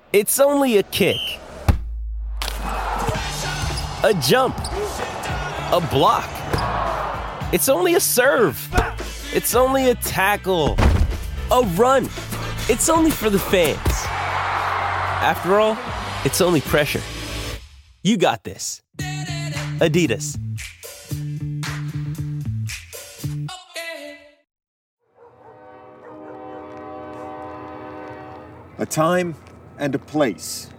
It's only a kick, a jump, a block. It's only a serve. It's only a tackle, a run. It's only for the fans. After all, it's only pressure. You got this. Adidas. A time and a place.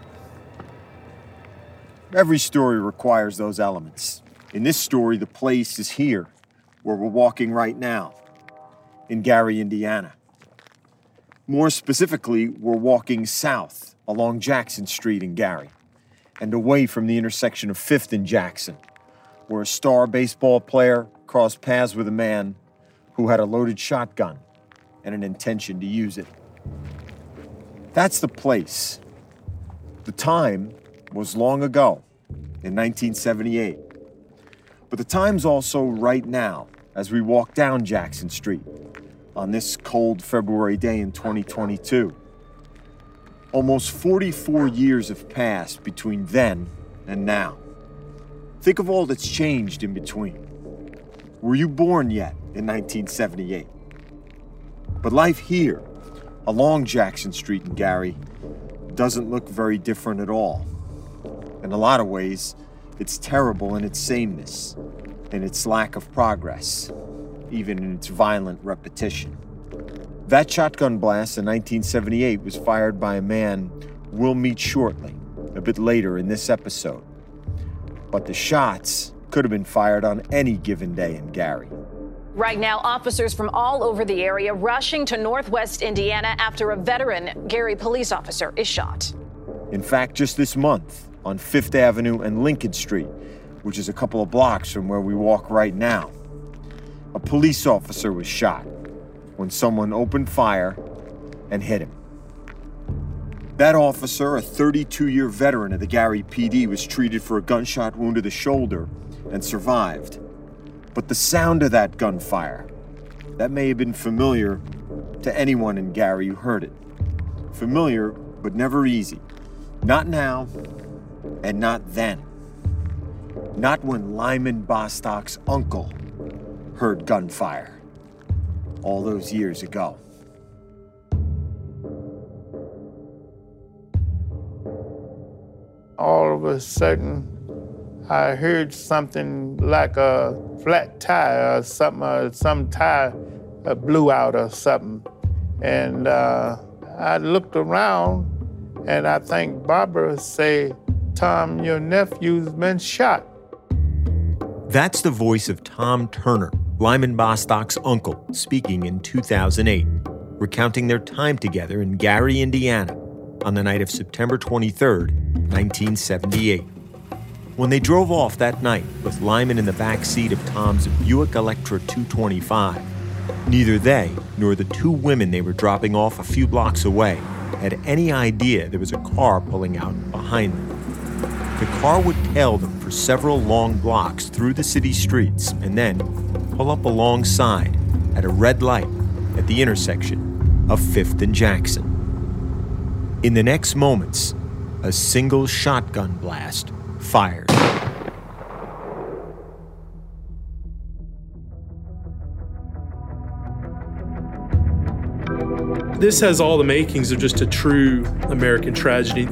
Every story requires those elements. In this story, the place is here, where we're walking right now, in Gary, Indiana. More specifically, we're walking south along Jackson Street in Gary, and away from the intersection of 5th and Jackson, where a star baseball player crossed paths with a man who had a loaded shotgun and an intention to use it. That's the place. The time was long ago, in 1978. But the time's also right now, as we walk down Jackson Street on this cold February day in 2022. Almost 44 years have passed between then and now. Think of all that's changed in between. Were you born yet in 1978? But life here, along Jackson Street in Gary, doesn't look very different at all. In a lot of ways, it's terrible in its sameness, in its lack of progress, even in its violent repetition. That shotgun blast in 1978 was fired by a man we'll meet shortly, a bit later in this episode. But the shots could have been fired on any given day in Gary. Right now, officers from all over the area rushing to Northwest Indiana after a veteran Gary police officer is shot. In fact, just this month, on 5th Avenue and Lincoln Street, which is a couple of blocks from where we walk right now, a police officer was shot when someone opened fire and hit him. That officer, a 32-year veteran of the Gary PD, was treated for a gunshot wound to the shoulder and survived. But the sound of that gunfire, that may have been familiar to anyone in Gary who heard it. Familiar, but never easy. Not now, and not then. Not when Lyman Bostock's uncle heard gunfire all those years ago. All of a sudden, I heard something like a flat tire or something, or some tire blew out or something. And I looked around, and I think Barbara said, "Tom, your nephew's been shot." That's the voice of Tom Turner, Lyman Bostock's uncle, speaking in 2008, recounting their time together in Gary, Indiana, on the night of September 23rd, 1978. When they drove off that night with Lyman in the back seat of Tom's Buick Electra 225, neither they nor the two women they were dropping off a few blocks away had any idea there was a car pulling out behind them. The car would tail them for several long blocks through the city streets and then pull up alongside at a red light at the intersection of 5th and Jackson. In the next moments, a single shotgun blast fired. This has all the makings of just a true American tragedy.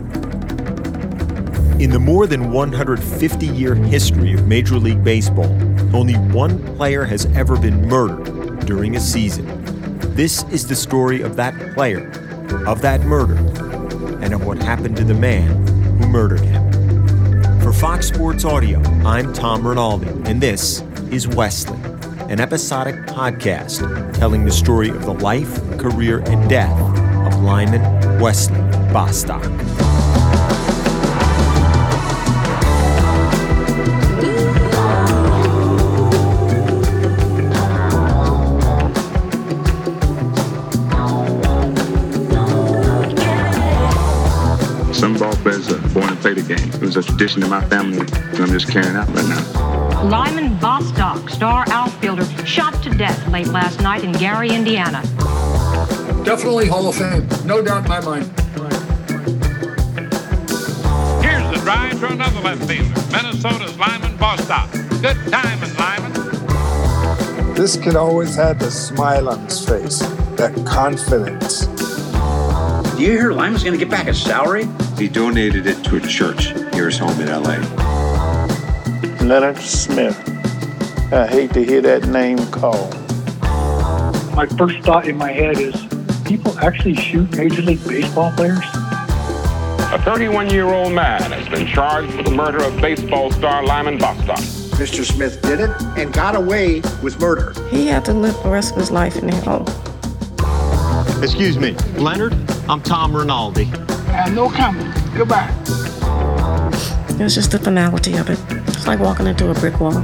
In the more than 150-year history of Major League Baseball, only one player has ever been murdered during a season. This is the story of that player, of that murder, and of what happened to the man who murdered him. For Fox Sports Audio, I'm Tom Rinaldi, and this is Wesley, an episodic podcast telling the story of the life, career, and death of Lyman Wesley Bostock. Born and play the game. It was a tradition in my family, and I'm just carrying out right now. Lyman Bostock, star outfielder, shot to death late last night in Gary, Indiana. Definitely Hall of Fame, no doubt in my mind. the drive to another left fielder, Minnesota's Lyman Bostock. Good timing, Lyman. This kid always had the smile on his face, that confidence. Do you hear Lyman's going to get back his salary? He donated it to a church near his home in L.A. Leonard Smith. I hate to hear that name called. My first thought in my head is, people actually shoot Major League Baseball players? A 31-year-old man has been charged with the murder of baseball star Lyman Bostock. Mr. Smith did it and got away with murder. He had to live the rest of his life in hell. Excuse me, Leonard? I'm Tom Rinaldi. No comment. Goodbye. It was just the finality of it. It's like walking into a brick wall.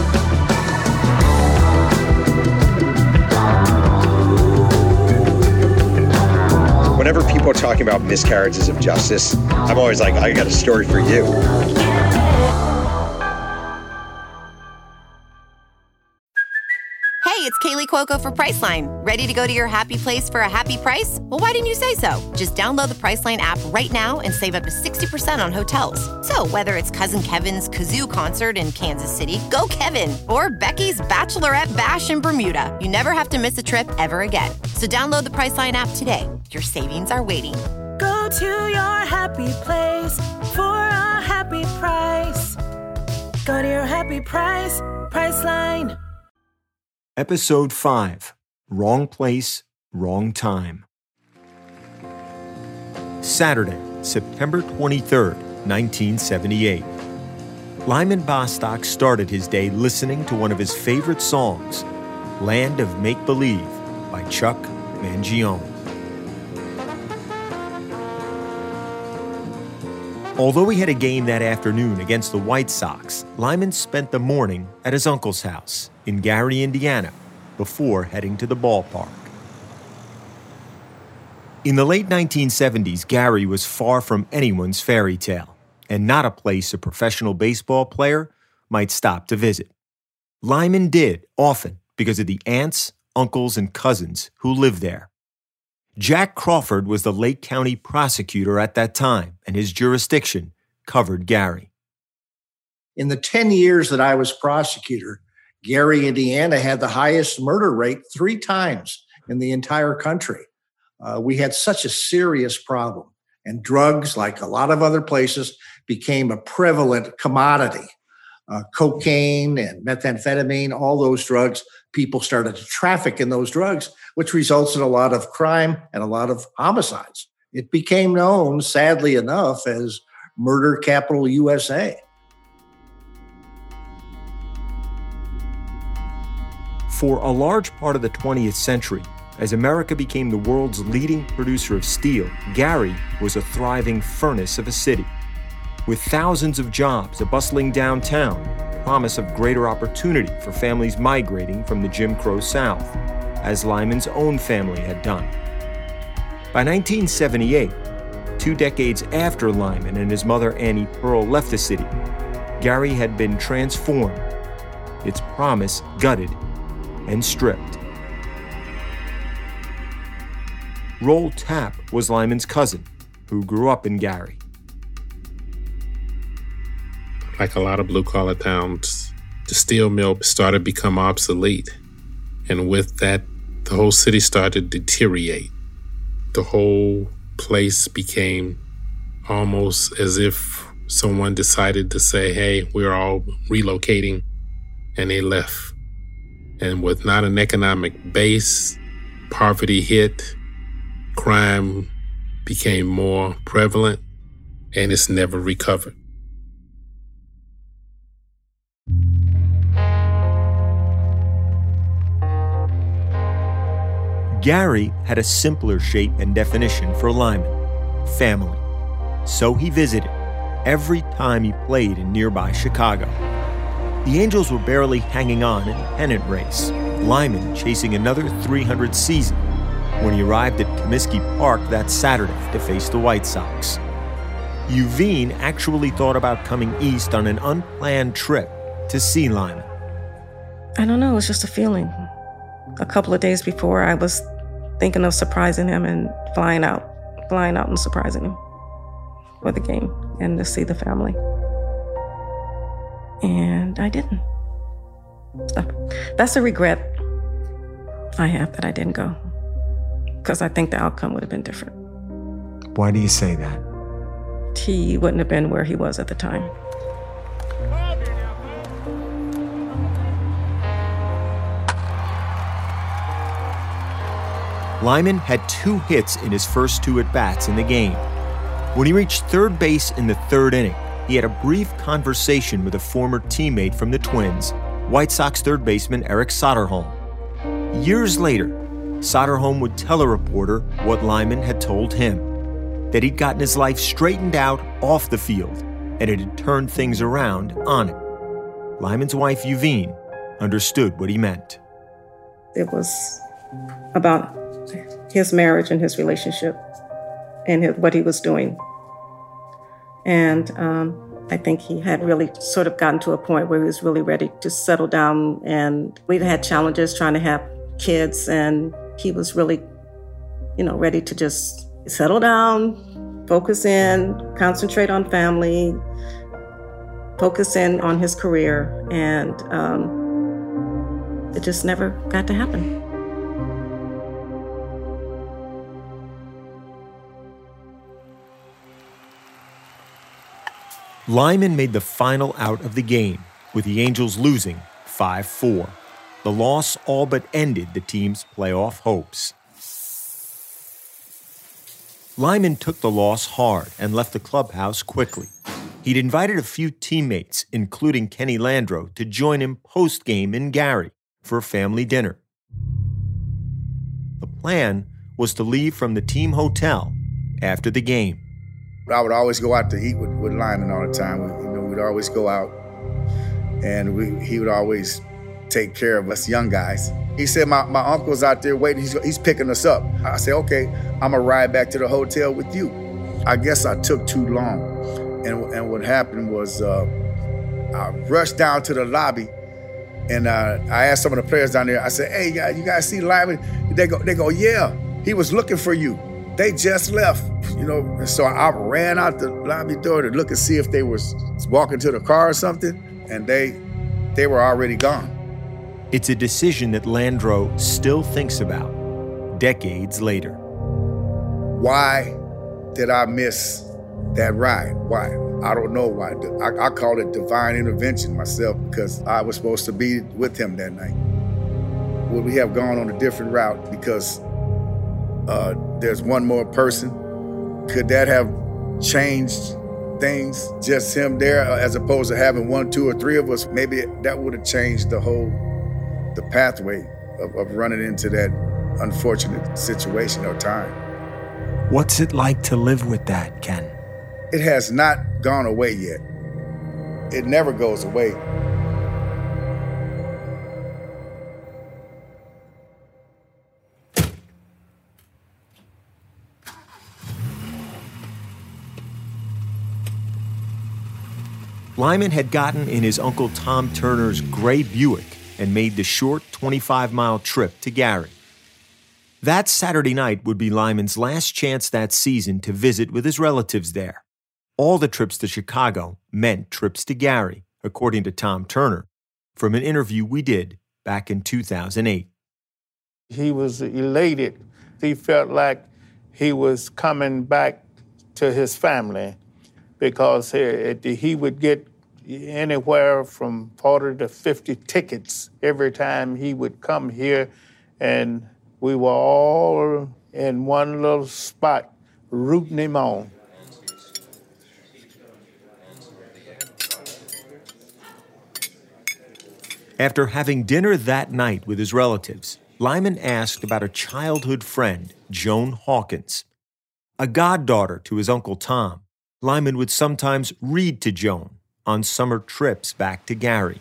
Whenever people are talking about miscarriages of justice, I'm always like, I got a story for you. Hey, it's Kaylee Cuoco for Priceline. Ready to go to your happy place for a happy price? Well, why didn't you say so? Just download the Priceline app right now and save up to 60% on hotels. So whether it's Cousin Kevin's Kazoo Concert in Kansas City, go Kevin, or Becky's Bachelorette Bash in Bermuda, you never have to miss a trip ever again. So download the Priceline app today. Your savings are waiting. Go to your happy place for a happy price. Go to your happy price, Priceline. Episode 5, Wrong Place, Wrong Time. Saturday, September 23rd, 1978. Lyman Bostock started his day listening to one of his favorite songs, Land of Make-Believe by Chuck Mangione. Although he had a game that afternoon against the White Sox, Lyman spent the morning at his uncle's house in Gary, Indiana, before heading to the ballpark. In the late 1970s, Gary was far from anyone's fairy tale, and not a place a professional baseball player might stop to visit. Lyman did, often, because of the aunts, uncles, and cousins who lived there. Jack Crawford was the Lake County prosecutor at that time, and his jurisdiction covered Gary. In the 10 years that I was prosecutor, Gary, Indiana had the highest murder rate 3 times in the entire country. We had such a serious problem, and drugs, like a lot of other places, became a prevalent commodity. Cocaine and methamphetamine, all those drugs, people started to traffic in those drugs, which results in a lot of crime and a lot of homicides. It became known, sadly enough, as Murder Capital USA. For a large part of the 20th century, as America became the world's leading producer of steel, Gary was a thriving furnace of a city. With thousands of jobs, a bustling downtown, promise of greater opportunity for families migrating from the Jim Crow South, as Lyman's own family had done. By 1978, 2 decades after Lyman and his mother Annie Pearl left the city, Gary had been transformed, its promise gutted and stripped. Roll Tapp was Lyman's cousin, who grew up in Gary. Like a lot of blue-collar towns, the steel mill started to become obsolete. And with that, the whole city started to deteriorate. The whole place became almost as if someone decided to say, hey, we're all relocating, and they left. And with not an economic base, poverty hit, crime became more prevalent, and it's never recovered. Gary had a simpler shape and definition for Lyman, family. So he visited every time he played in nearby Chicago. The Angels were barely hanging on in a pennant race, Lyman chasing another .300 season when he arrived at Comiskey Park that Saturday to face the White Sox. Uveen actually thought about coming east on an unplanned trip to see Lyman. I don't know, it was just a feeling. A couple of days before, I was thinking of surprising him and flying out and surprising him. for the game and to see the family. And I didn't. So that's a regret I have that I didn't go, because I think the outcome would have been different. Why do you say that? He wouldn't have been where he was at the time. Lyman had 2 hits in his first 2 at-bats in the game. When he reached third base in the 3rd inning, he had a brief conversation with a former teammate from the Twins, White Sox third baseman Eric Soderholm. Years later, Soderholm would tell a reporter what Lyman had told him, that he'd gotten his life straightened out off the field and it had turned things around on it. Lyman's wife, Yuvine, understood what he meant. It was about his marriage and his relationship and what he was doing. And I think he had really sort of gotten to a point where he was really ready to settle down, and we'd had challenges trying to have kids, and he was really, ready to just settle down, focus in, concentrate on family, focus in on his career, and it just never got to happen. Lyman made the final out of the game, with the Angels losing 5-4. The loss all but ended the team's playoff hopes. Lyman took the loss hard and left the clubhouse quickly. He'd invited a few teammates, including Kenny Landreau, to join him post-game in Gary for a family dinner. The plan was to leave from the team hotel after the game. I would always go out to eat with Lyman all the time. We'd always go out, and he would always take care of us young guys. He said, my uncle's out there waiting. He's picking us up. I said, okay, I'm going to ride back to the hotel with you. I guess I took too long. And what happened was I rushed down to the lobby, and I asked some of the players down there, I said, hey, you guys see Lyman? They go, yeah, he was looking for you. They just left, So I ran out the lobby door to look and see if they was walking to the car or something, and they were already gone. It's a decision that Landreau still thinks about decades later. Why did I miss that ride? Why? I don't know why. I call it divine intervention myself, because I was supposed to be with him that night. Would we have gone on a different route because there's one more person? Could that have changed things? Just him there, as opposed to having 1, 2, or 3 of us? Maybe that would have changed the pathway of running into that unfortunate situation or time. What's it like to live with that, Ken? It has not gone away yet. It never goes away. Lyman had gotten in his Uncle Tom Turner's gray Buick and made the short 25-mile trip to Gary. That Saturday night would be Lyman's last chance that season to visit with his relatives there. All the trips to Chicago meant trips to Gary, according to Tom Turner, from an interview we did back in 2008. He was elated. He felt like he was coming back to his family, because he would get anywhere from 40 to 50 tickets every time he would come here, and we were all in one little spot rooting him on. After having dinner that night with his relatives, Lyman asked about a childhood friend, Joan Hawkins. A goddaughter to his Uncle Tom, Lyman would sometimes read to Joan on summer trips back to Gary.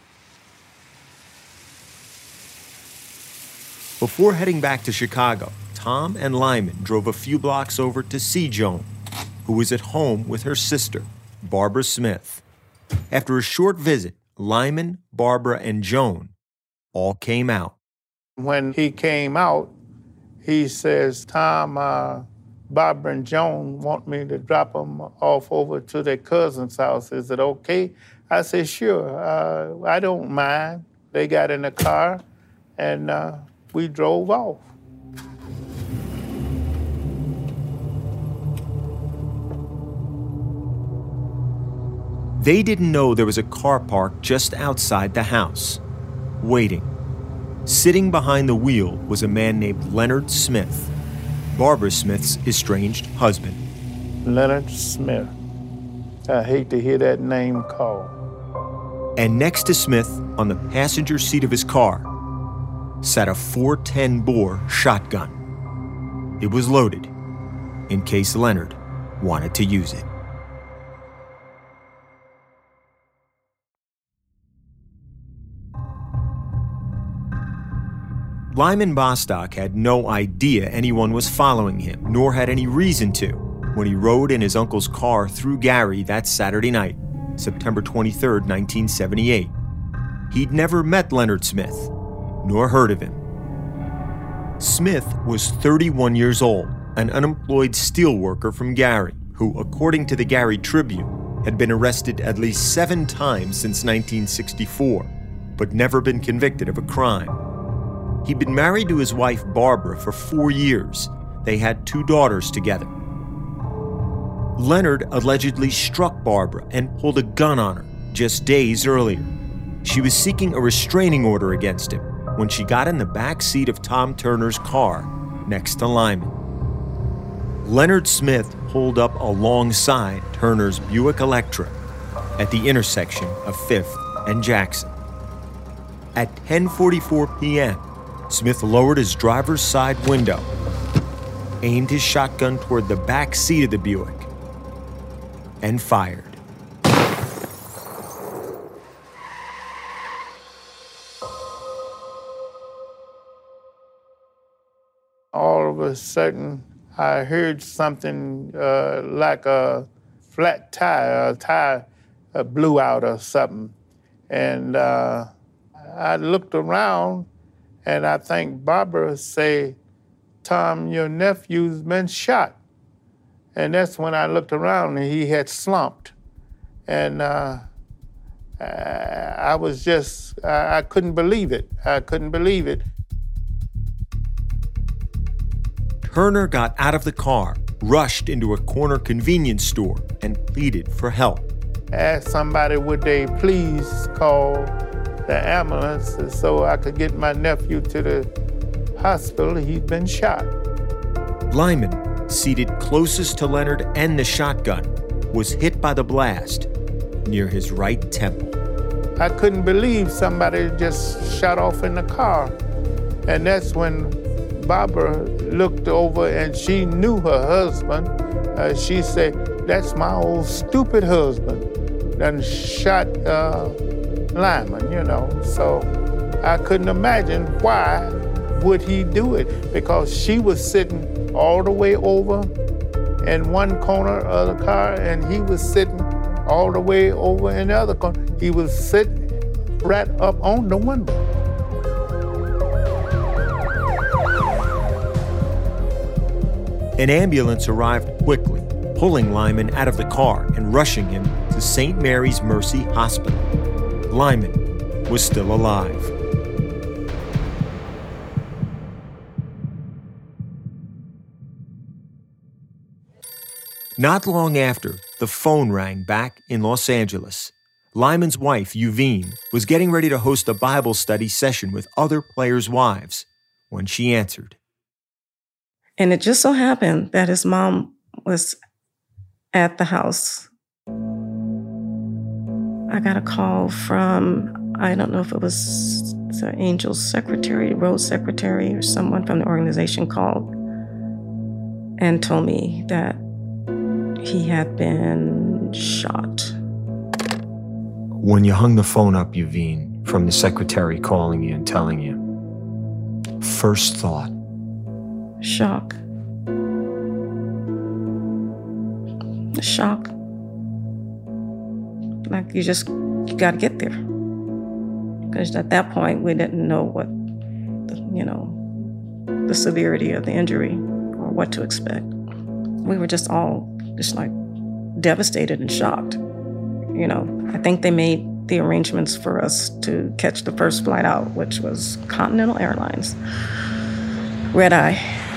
Before heading back to Chicago, Tom and Lyman drove a few blocks over to see Joan, who was at home with her sister, Barbara Smith. After a short visit, Lyman, Barbara, and Joan all came out. When he came out, he says, Tom, Barbara and Joan want me to drop them off over to their cousin's house. Is it okay? I said, sure. I don't mind. They got in the car, and we drove off. They didn't know there was a car parked just outside the house, waiting. Sitting behind the wheel was a man named Leonard Smith, Barbara Smith's estranged husband. Leonard Smith. I hate to hear that name called. And next to Smith, on the passenger seat of his car, sat a .410 bore shotgun. It was loaded, in case Leonard wanted to use it. Lyman Bostock had no idea anyone was following him, nor had any reason to, when he rode in his uncle's car through Gary that Saturday night, September 23, 1978. He'd never met Leonard Smith, nor heard of him. Smith was 31 years old, an unemployed steelworker from Gary, who, according to the Gary Tribune, had been arrested at least 7 times since 1964, but never been convicted of a crime. He'd been married to his wife Barbara for 4 years. They had 2 daughters together. Leonard allegedly struck Barbara and pulled a gun on her just days earlier. She was seeking a restraining order against him when she got in the back seat of Tom Turner's car next to Lyman. Leonard Smith pulled up alongside Turner's Buick Electra at the intersection of 5th and Jackson. At 10:44 p.m., Smith lowered his driver's side window, aimed his shotgun toward the back seat of the Buick, and fired. All of a sudden, I heard something like a flat tire, blew out or something. And I looked around, and I think Barbara said, "Tom, your nephew's been shot." And that's when I looked around and he had slumped. And I was just, I couldn't believe it. I couldn't believe it. Turner got out of the car, rushed into a corner convenience store, and pleaded for help. Asked somebody, would they please call the ambulance so I could get my nephew to the hospital. He'd been shot. Lyman, seated closest to Leonard and the shotgun, was hit by the blast near his right temple. I couldn't believe somebody just shot off in the car. And that's when Barbara looked over and she knew her husband. She said, "That's my old stupid husband that shot Lyman, you know." So I couldn't imagine why would he do it, because she was sitting all the way over in one corner of the car and he was sitting all the way over in the other corner. He was sitting right up on the window. An ambulance arrived quickly, pulling Lyman out of the car and rushing him to St. Mary's Mercy Hospital. Lyman was still alive. Not long after, the phone rang back in Los Angeles. Lyman's wife, Yuvine, was getting ready to host a Bible study session with other players' wives when she answered. And it just so happened that his mom was at the house. I got a call from, I don't know if it was the Angel's secretary, road secretary, or someone from the organization called and told me that he had been shot. When you hung the phone up, Yuvine, from the secretary calling you and telling you, first thought? Shock. Shock. Like you got to get there. Because at that point, we didn't know what, the severity of the injury or what to expect. we were just all like devastated and shocked. You know, I think they made the arrangements for us to catch the first flight out, which was Continental Airlines, red eye.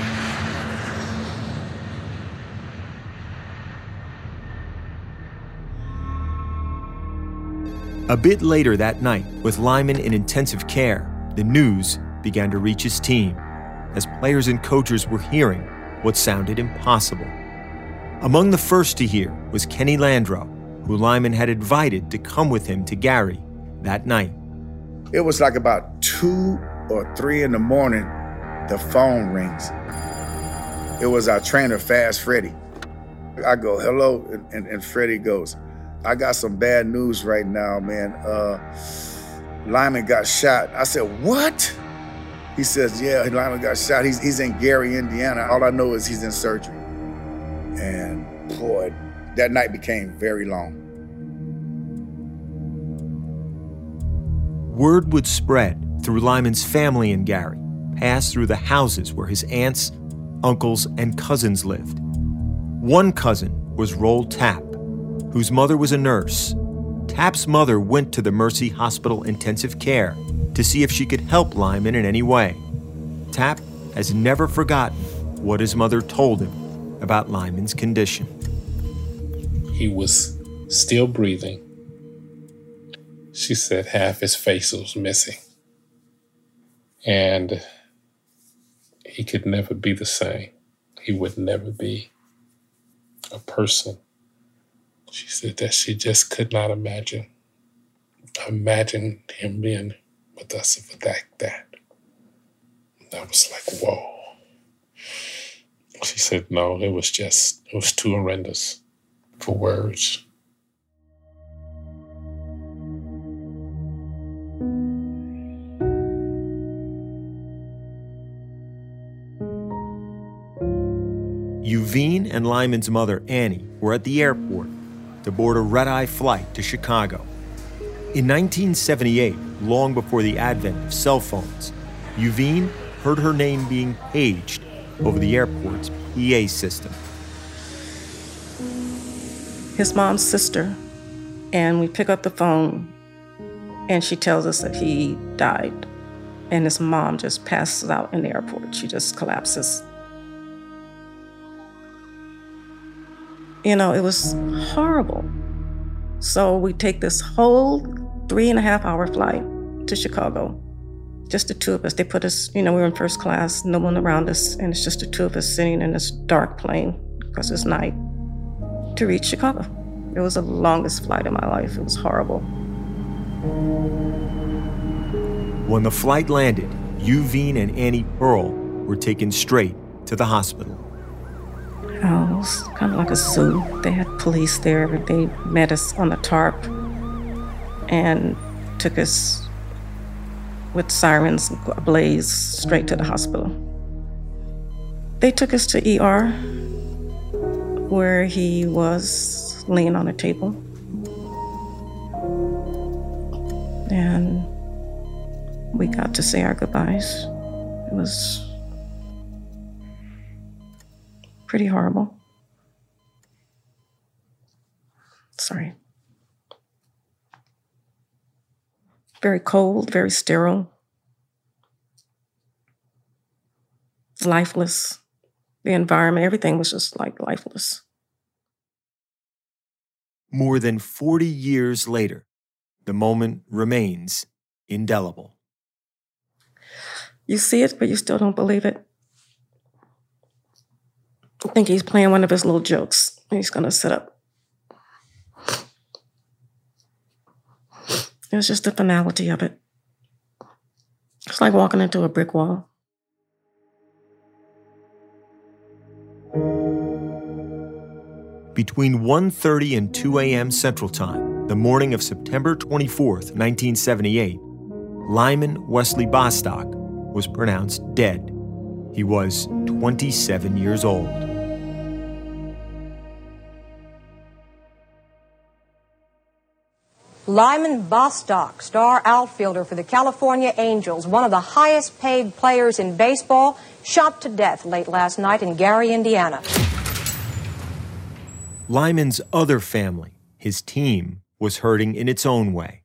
A bit later that night, with Lyman in intensive care, the news began to reach his team as players and coaches were hearing what sounded impossible. Among the first to hear was Kenny Landreau, who Lyman had invited to come with him to Gary that night. It was like about 2 or 3 in the morning, the phone rings. It was our trainer, Fast Freddie. I go, hello, and Freddie goes, I got some bad news right now, man. Lyman got shot. I said, what? He says, yeah, Lyman got shot. He's in Gary, Indiana. All I know is he's in surgery. And boy, that night became very long. Word would spread through Lyman's family in Gary, pass through the houses where his aunts, uncles, and cousins lived. One cousin was Roll Tapp, whose mother was a nurse. Tapp's mother went to the Mercy Hospital intensive care to see if she could help Lyman in any way. Tapp has never forgotten what his mother told him about Lyman's condition. He was still breathing. She said half his face was missing. And he could never be the same. He would never be a person. She said that she just could not imagine him being with us for that. I was like, whoa. She said, no, it was too horrendous for words. Yuvine and Lyman's mother, Annie, were at the airport to board a red-eye flight to Chicago. In 1978, long before the advent of cell phones, Yuvine heard her name being paged over the airport's PA system. His mom's sister, and we pick up the phone, and she tells us that he died, and his mom just passes out in the airport. She just collapses. You know, it was horrible. So we take this whole 3.5-hour flight to Chicago. Just the two of us. They put us, we were in first class, no one around us, and it's just the two of us sitting in this dark plane, because it's night, to reach Chicago. It was the longest flight of my life. It was horrible. When the flight landed, Yuvine and Annie Pearl were taken straight to the hospital. Oh, it was kind of like a zoo. They had police there. They met us on the tarp and took us with sirens ablaze straight to the hospital. They took us to ER, where he was laying on a table. And we got to say our goodbyes. It was pretty horrible. Sorry. Very cold, very sterile. Lifeless. The environment, everything was just like lifeless. More than 40 years later, the moment remains indelible. You see it, but you still don't believe it. I think he's playing one of his little jokes. He's going to sit up. It was just the finality of it. It's like walking into a brick wall. Between 1:30 and 2 a.m. Central Time, the morning of September 24th, 1978, Lyman Wesley Bostock was pronounced dead. He was 27 years old. Lyman Bostock, star outfielder for the California Angels, one of the highest paid players in baseball, shot to death late last night in Gary, Indiana. Lyman's other family, his team, was hurting in its own way.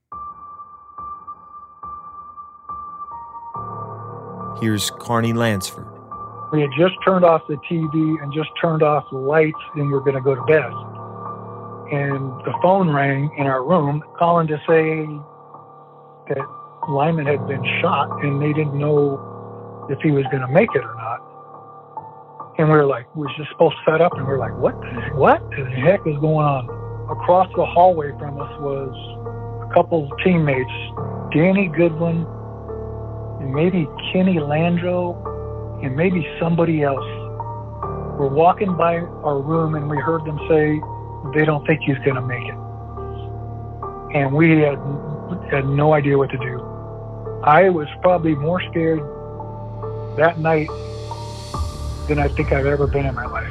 Here's Carney Lansford. We had just turned off the TV and just turned off the lights, and we're going to go to bed. And the phone rang in our room, calling to say that Lyman had been shot, and they didn't know if he was going to make it or not. And we were like, we were just supposed to set up, and we were like, what the heck is going on? Across the hallway from us was a couple of teammates, Danny Goodwin, and maybe Kenny Landreau, and maybe somebody else. We're walking by our room, and we heard them say, they don't think he's going to make it. And we had no idea what to do. I was probably more scared that night than I think I've ever been in my life.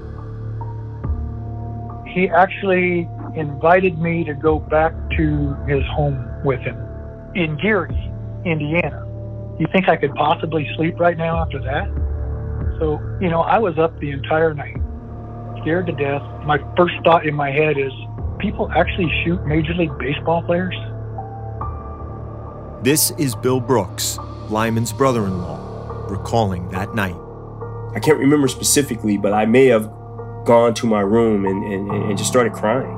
He actually invited me to go back to his home with him in Gary, Indiana. You think I could possibly sleep right now after that? So, I was up the entire night, scared to death. My first thought in my head is, people actually shoot Major League Baseball players? This is Bill Brooks, Lyman's brother-in-law, recalling that night. I can't remember specifically, but I may have gone to my room and just started crying.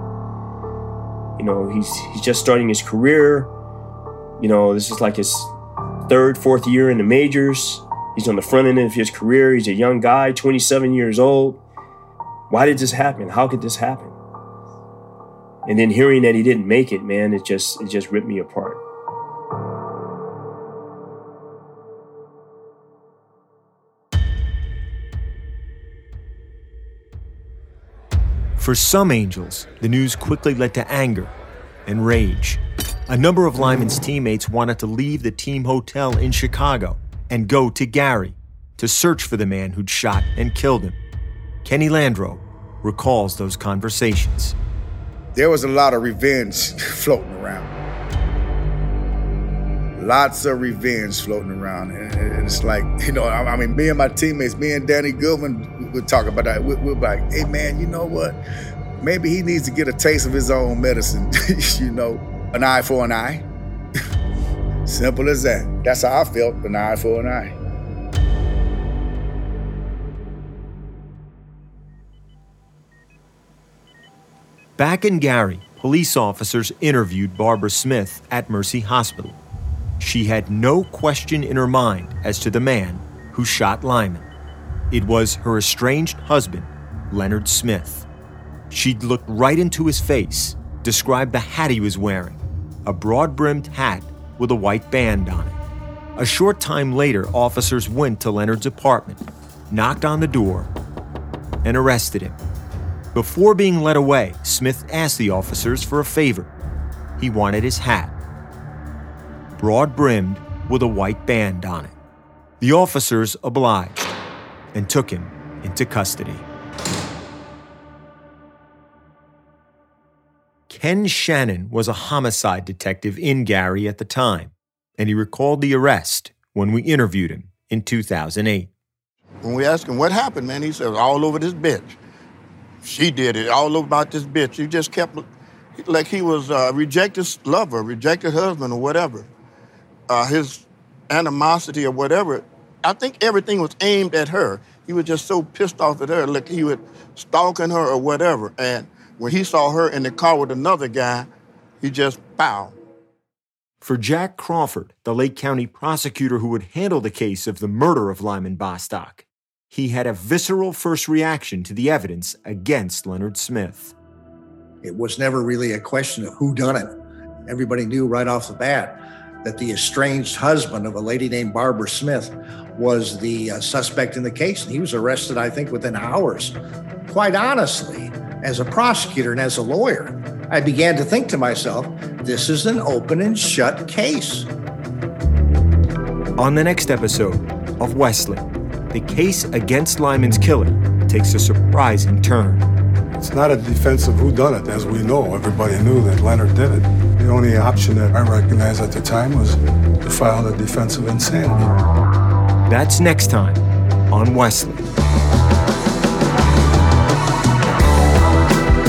He's just starting his career. This is like his third, fourth year in the majors. He's on the front end of his career. He's a young guy, 27 years old. Why did this happen? How could this happen? And then hearing that he didn't make it, man, it just ripped me apart. For some Angels, the news quickly led to anger and rage. A number of Lyman's teammates wanted to leave the team hotel in Chicago and go to Gary to search for the man who'd shot and killed him. Kenny Landreau recalls those conversations. There was a lot of revenge floating around. Lots of revenge floating around. And it's like, me and my teammates, me and Danny Goodwin would talk about that. We'd be like, hey man, you know what? Maybe he needs to get a taste of his own medicine, an eye for an eye. Simple as that. That's how I felt, an eye for an eye. Back in Gary, police officers interviewed Barbara Smith at Mercy Hospital. She had no question in her mind as to the man who shot Lyman. It was her estranged husband, Leonard Smith. She'd looked right into his face, described the hat he was wearing, a broad-brimmed hat with a white band on it. A short time later, officers went to Leonard's apartment, knocked on the door, and arrested him. Before being led away, Smith asked the officers for a favor. He wanted his hat, broad-brimmed with a white band on it. The officers obliged and took him into custody. Ken Shannon was a homicide detective in Gary at the time, and he recalled the arrest when we interviewed him in 2008. When we asked him what happened, man, he said, all over this bitch. She did it, all over about this bitch. He just kept, like he was a rejected lover, rejected husband or whatever. His animosity or whatever, I think everything was aimed at her. He was just so pissed off at her, like he was stalking her or whatever. And when he saw her in the car with another guy, he just bowed. For Jack Crawford, the Lake County prosecutor who would handle the case of the murder of Lyman Bostock, he had a visceral first reaction to the evidence against Leonard Smith. It was never really a question of who done it. Everybody knew right off the bat that the estranged husband of a lady named Barbara Smith was the suspect in the case. And he was arrested, I think, within hours. Quite honestly, as a prosecutor and as a lawyer, I began to think to myself, this is an open and shut case. On the next episode of Wesley, the case against Lyman's killer takes a surprising turn. It's not a defense of whodunit, as we know. Everybody knew that Leonard did it. The only option that I recognized at the time was to file the defense of insanity. That's next time on Wesley.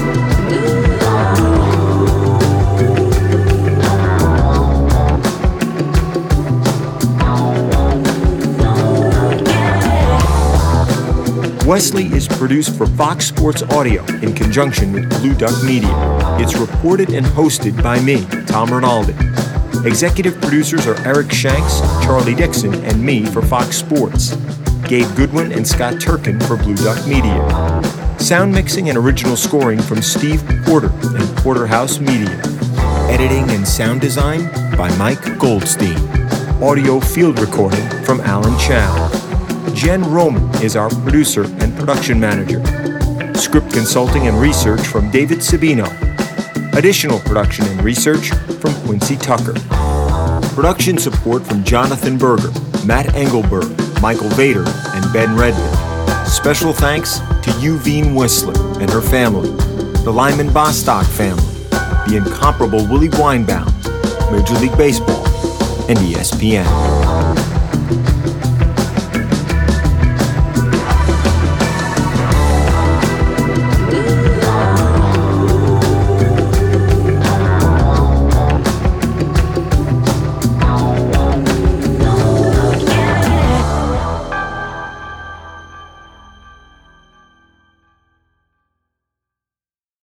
Wesley is produced for Fox Sports Audio in conjunction with Blue Duck Media. It's reported and hosted by me, Tom Rinaldi. Executive producers are Eric Shanks, Charlie Dixon, and me for Fox Sports. Gabe Goodwin and Scott Turkin for Blue Duck Media. Sound mixing and original scoring from Steve Porter and Porterhouse Media. Editing and sound design by Mike Goldstein. Audio field recording from Alan Chow. Jen Roman is our producer and production manager. Script consulting and research from David Sabino. Additional production and research from Quincy Tucker. Production support from Jonathan Berger, Matt Engelberg, Michael Vader, and Ben Redmond. Special thanks to Yuvine Whistler and her family, the Lyman Bostock family, the incomparable Willie Weinbaum, Major League Baseball, and ESPN.